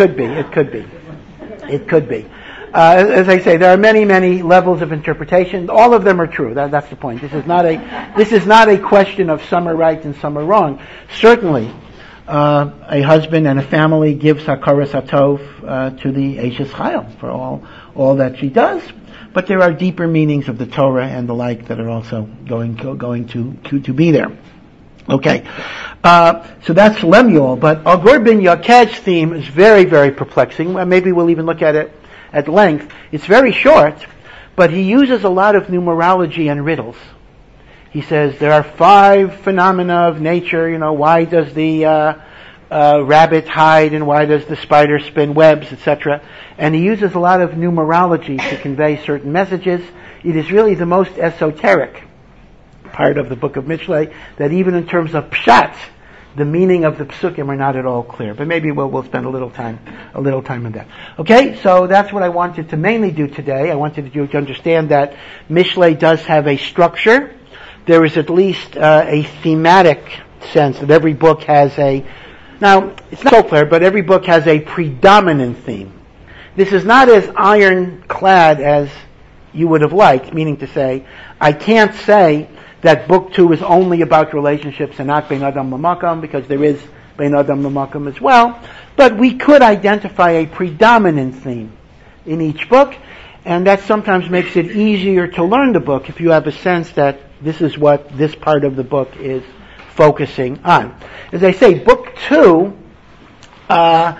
could be. As I say, there are many, many levels of interpretation. All of them are true. That's the point. This is not a question of some are right and some are wrong. Certainly, a husband and a family gives Hakaras Hatov to the Eshes Chayil for all that she does. But there are deeper meanings of the Torah and the like that are also going to be there. Okay. So that's Lemuel, but Agur bin Yakeh's theme is very, very perplexing. Maybe we'll even look at it at length. It's very short, but he uses a lot of numerology and riddles. He says there are 5 phenomena of nature, why does the rabbit hide and why does the spider spin webs, etc. And he uses a lot of numerology to convey certain messages. It is really the most esoteric part of the book of Mishlei, that even in terms of pshat, the meaning of the psukim are not at all clear. But maybe we'll spend a little time on that. Okay, so that's what I wanted to mainly do today. I wanted you to understand that Mishlei does have a structure. There is at least a thematic sense that every book has now, it's not so clear, but every book has a predominant theme. This is not as ironclad as you would have liked, meaning to say, I can't say that book 2 is only about relationships and not Bein Adam L'Makam, because there is Bein Adam L'Makam as well. But we could identify a predominant theme in each book, and that sometimes makes it easier to learn the book if you have a sense that this is what this part of the book is focusing on. As I say, book 2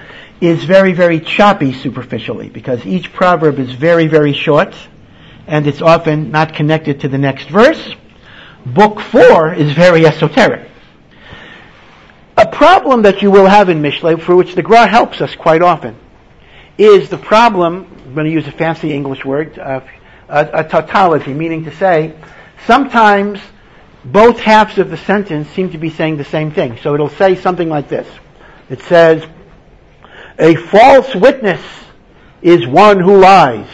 is very, very choppy superficially, because each proverb is very, very short, and it's often not connected to the next verse. Book 4 is very esoteric. A problem that you will have in Mishlei, for which the Gra helps us quite often, is the problem, I'm going to use a fancy English word, of a tautology, meaning to say, sometimes both halves of the sentence seem to be saying the same thing. So it'll say something like this. It says, a false witness is one who lies.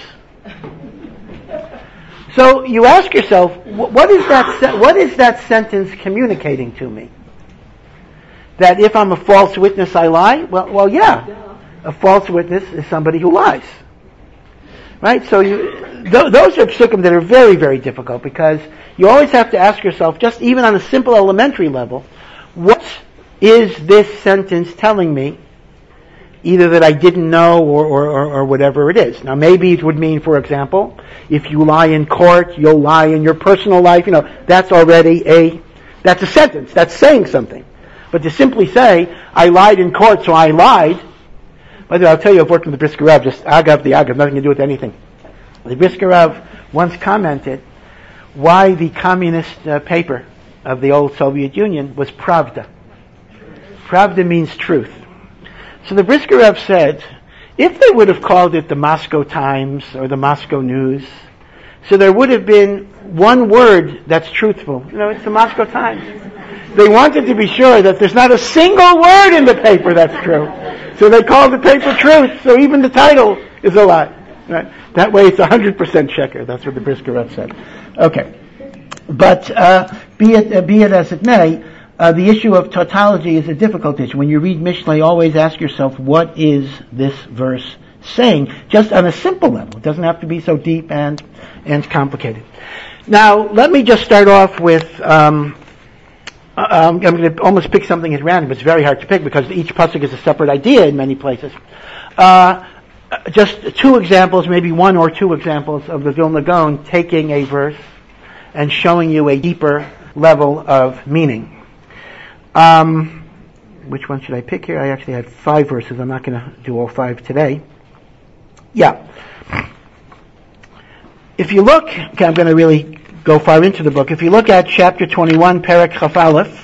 So you ask yourself, what is that sentence communicating to me? That if I'm a false witness, I lie? Well, yeah. A false witness is somebody who lies. Right? So those are psukim that are very, very difficult, because you always have to ask yourself, just even on a simple elementary level, what is this sentence telling me? Either that I didn't know or whatever it is. Now maybe it would mean, for example, if you lie in court, you'll lie in your personal life. That's already that's a sentence. That's saying something. But to simply say, I lied in court, so I lied. By the way, I'll tell you, I've worked with the Brisker Rav, just agav, nothing to do with anything. The Brisker Rav once commented why the communist paper of the old Soviet Union was Pravda. Pravda means truth. So the Brisker Rav said, if they would have called it the Moscow Times or the Moscow News, so there would have been one word that's truthful. It's the Moscow Times. They wanted to be sure that there's not a single word in the paper that's true. So they called the paper Truth, so even the title is a lie. Right? That way it's 100% sheker. That's what the Brisker Rav said. Okay. But be it as it may, the issue of tautology is a difficult issue. When you read Mishlei, always ask yourself, what is this verse saying? Just on a simple level. It doesn't have to be so deep and complicated. Now, let me just start off with, I'm going to almost pick something at random. It's very hard to pick because each pasuk is a separate idea in many places. Just two examples, maybe one or two examples of the Vilna Gaon taking a verse and showing you a deeper level of meaning. Which one should I pick here? I actually had 5 verses. I'm not going to do all 5 today. Yeah. If you look, okay, I'm going to really go far into the book. If you look at chapter 21, Perek Chaf Aleph,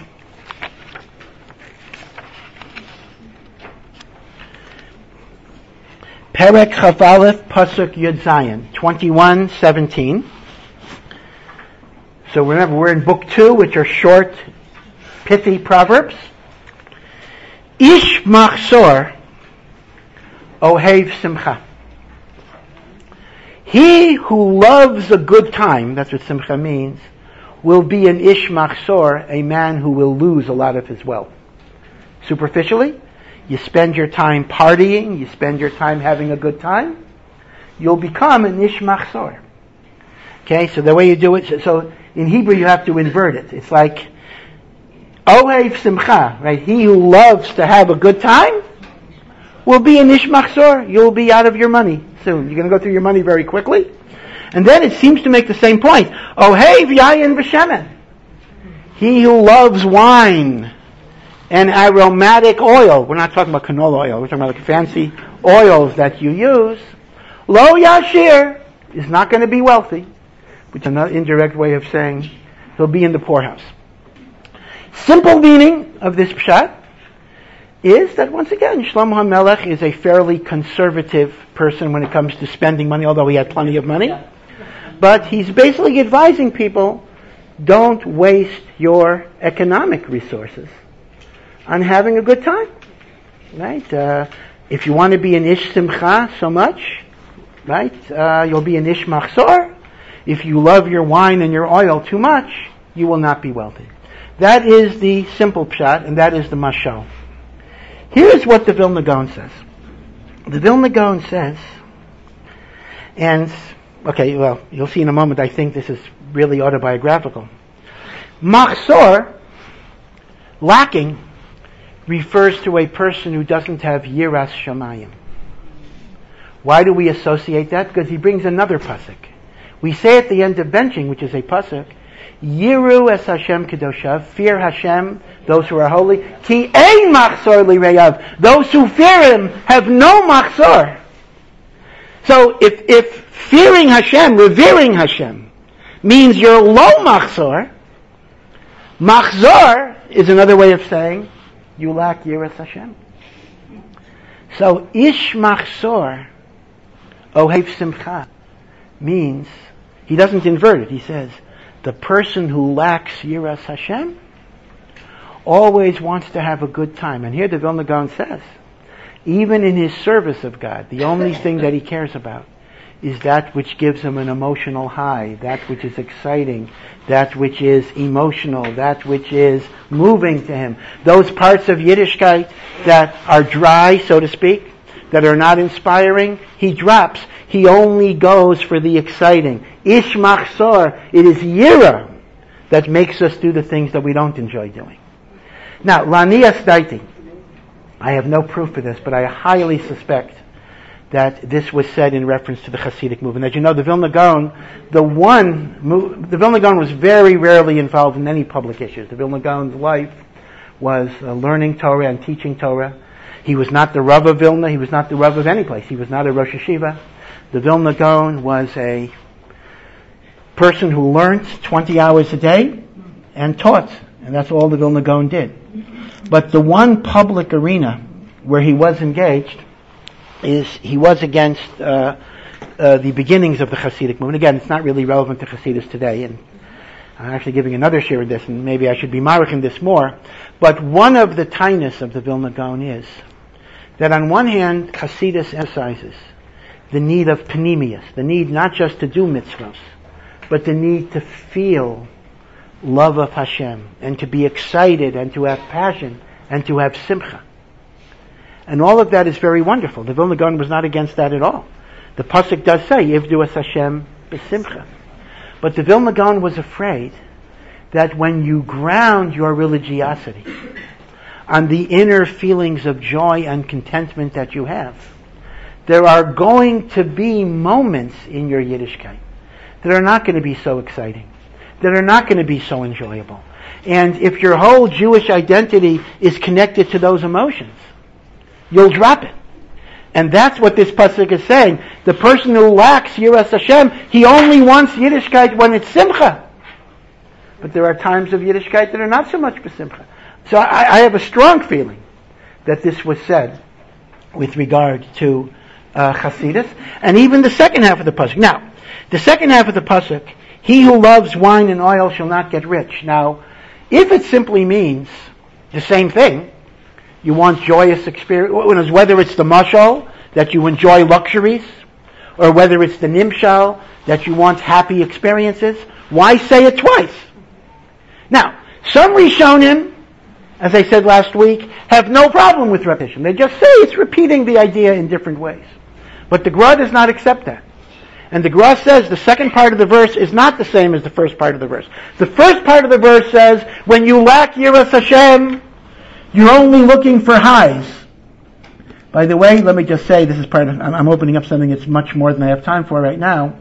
Perek Chaf Aleph, Pasuk Yud Zayin, 21:17. So remember, we're in book 2, which are short, pithy proverbs. Ish machsor ohev simcha. He who loves a good time, that's what simcha means, will be an ish machsor, a man who will lose a lot of his wealth. Superficially, you spend your time partying, you spend your time having a good time, you'll become an ish machsor. Okay, so the way you do it, so in Hebrew you have to invert it. It's like Ohev Simcha, right? He who loves to have a good time will be an ish machsor. You'll be out of your money soon. You're going to go through your money very quickly. And then it seems to make the same point. Ohev Yayin B'Shemen. He who loves wine and aromatic oil. We're not talking about canola oil. We're talking about like fancy oils that you use. Lo Yashir is not going to be wealthy, which is another indirect way of saying he'll be in the poorhouse. Simple meaning of this pshat is that, once again, Shlomo HaMelech is a fairly conservative person when it comes to spending money, although he had plenty of money. But he's basically advising people, don't waste your economic resources on having a good time. Right? If you want to be an ish simcha so much, right, you'll be an ish machsor. If you love your wine and your oil too much, you will not be wealthy. That is the simple pshat, and that is the mashal. Here's what the Vilna Gaon says. The Vilna Gaon says, and, okay, well, you'll see in a moment, I think this is really autobiographical. Machsor, lacking, refers to a person who doesn't have yiras shamayim. Why do we associate that? Because he brings another pasuk. We say at the end of benching, which is a pasuk, Yiru es Hashem kedoshav, fear Hashem, those who are holy. Ki ein machzor lireyav, those who fear Him have no machzor. So if fearing Hashem, revering Hashem, means you're low machzor, machzor is another way of saying you lack yiras Hashem. So ish machzor ohev simcha means, he doesn't invert it, he says, the person who lacks yiras Hashem always wants to have a good time. And here the Vilna Gaon says, even in his service of God, the only thing that he cares about is that which gives him an emotional high, that which is exciting, that which is emotional, that which is moving to him. Those parts of Yiddishkeit that are dry, so to speak, that are not inspiring, he drops. He only goes for the exciting. Ish machzor, it is yira that makes us do the things that we don't enjoy doing. Now, Lanias Daiti, I have no proof for this, but I highly suspect that this was said in reference to the Hasidic movement. As you know, the Vilna Gaon, the Vilna Gaon was very rarely involved in any public issues. The Vilna Gaon's life was learning Torah and teaching Torah. He was not the Rav of Vilna. He was not the Rav of any place. He was not a Rosh Yeshiva. The Vilna Gaon was a person who learned 20 hours a day and taught. And that's all the Vilna Gaon did. But the one public arena where he was engaged is he was against the beginnings of the Hasidic movement. Again, it's not really relevant to Hasidus today, and I'm actually giving another share of this, and maybe I should be marking this more. But one of the tightness of the Vilna Gaon is that on one hand, Hasidus emphasizes the need of panemius, the need not just to do mitzvahs, but the need to feel love of Hashem, and to be excited, and to have passion, and to have simcha. And all of that is very wonderful. The Vilna Gaon was not against that at all. The pasuk does say, Yivdu es Hashem b'simcha. But the Vilna Gaon was afraid that when you ground your religiosity on the inner feelings of joy and contentment that you have, there are going to be moments in your Yiddishkeit that are not going to be so exciting, that are not going to be so enjoyable. And if your whole Jewish identity is connected to those emotions, you'll drop it. And that's what this pasuk is saying. The person who lacks Yiras Hashem, he only wants Yiddishkeit when it's simcha. But there are times of Yiddishkeit that are not so much b'simcha. So I have a strong feeling that this was said with regard to Chasidus, and even the second half of the pasuk. Now, the second half of the pasuk, he who loves wine and oil shall not get rich. Now, if it simply means the same thing, you want joyous experience, whether it's the mashal, that you enjoy luxuries, or whether it's the nimshal, that you want happy experiences, why say it twice? Now, some Rishonim, as I said last week, have no problem with repetition. They just say it's repeating the idea in different ways. But the Gra does not accept that. And the Gra says the second part of the verse is not the same as the first part of the verse. The first part of the verse says, when you lack Yiras Hashem, you're only looking for highs. By the way, let me just say, this is part of, I'm opening up something that's much more than I have time for right now.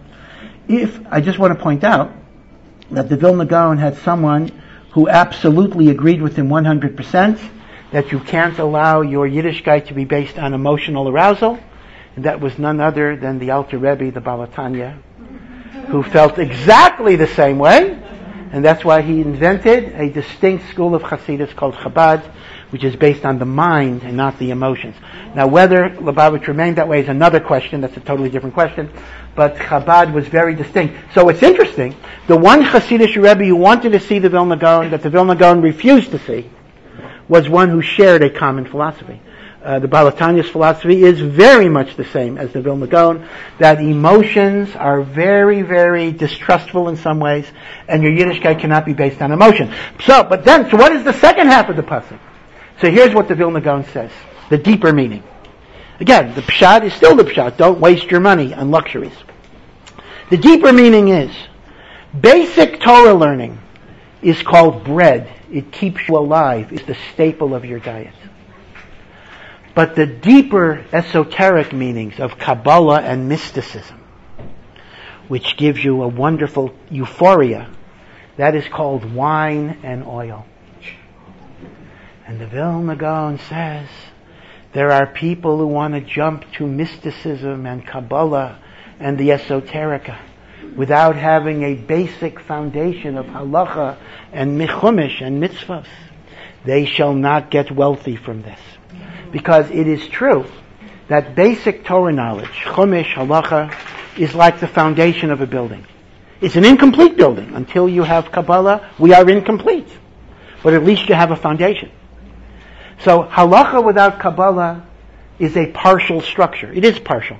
I just want to point out that the Vilna Gaon had someone who absolutely agreed with him 100%, that you can't allow your Yiddishkeit to be based on emotional arousal. And that was none other than the Alter Rebbe, the Baal Tanya, who felt exactly the same way. And that's why he invented a distinct school of Hasidus called Chabad, which is based on the mind and not the emotions. Now, whether Lubavitch remained that way is another question. That's a totally different question. But Chabad was very distinct. So it's interesting. The one Hasidic Rebbe who wanted to see the Vilna Gaon, that the Vilna Gaon refused to see, was one who shared a common philosophy. The Baal Tanya's philosophy is very much the same as the Vilna Gaon, that emotions are very, very distrustful in some ways, and your Yiddishkeit cannot be based on emotion. So what is the second half of the pasuk? So here's what the Vilna Gaon says, the deeper meaning. Again, the pshat is still the pshat. Don't waste your money on luxuries. The deeper meaning is, basic Torah learning is called bread. It keeps you alive. It's the staple of your diet. But the deeper esoteric meanings of Kabbalah and mysticism, which gives you a wonderful euphoria, That is called wine and oil. And the Vilna Gaon says, there are people who want to jump to mysticism and Kabbalah and the esoterica without having a basic foundation of halacha and chumash and mitzvahs. They shall not get wealthy from this. Because it is true that basic Torah knowledge, chumash, halacha, is like the foundation of a building. It's an incomplete building. Until you have Kabbalah, we are incomplete. But at least you have a foundation. So halacha without Kabbalah is a partial structure. It is partial.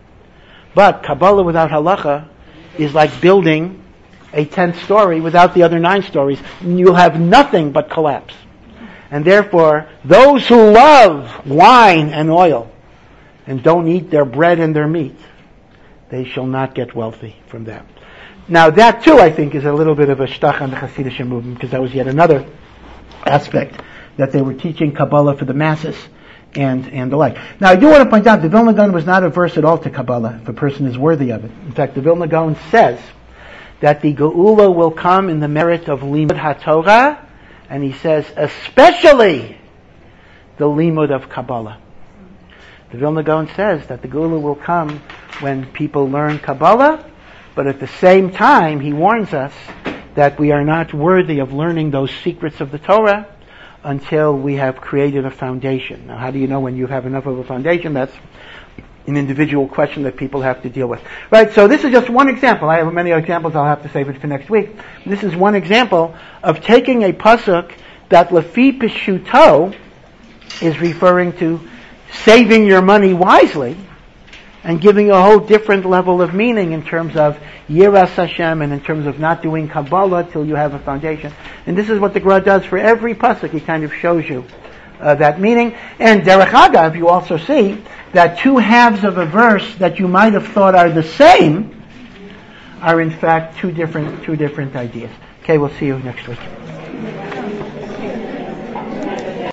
But Kabbalah without halacha is like building a 10th story without the other 9 stories. You'll have nothing but collapse. And therefore, those who love wine and oil and don't eat their bread and their meat, they shall not get wealthy from that. Now that too, I think, is a little bit of a shtach on the Hasidic movement, because that was yet another aspect that they were teaching Kabbalah for the masses and the like. Now I do want to point out the Vilna Gaon was not averse at all to Kabbalah if a person is worthy of it. In fact, the Vilna Gaon says that the Geula will come in the merit of Limud HaTorah, and he says especially the Limud of Kabbalah. The Vilna Gaon says that the Geula will come when people learn Kabbalah, but at the same time he warns us that we are not worthy of learning those secrets of the Torah until we have created a foundation. Now, how do you know when you have enough of a foundation? That's an individual question that people have to deal with. Right, so this is just one example. I have many examples. I'll have to save it for next week. This is one example of taking a pasuk that Lefi Peshuto is referring to saving your money wisely and giving a whole different level of meaning in terms of Yiras Hashem and in terms of not doing Kabbalah till you have a foundation. And this is what the Gra does for every pasuk. He kind of shows you that meaning. And Derech Agav, you also see that 2 halves of a verse that you might have thought are the same are in fact two different ideas. Okay, we'll see you next week.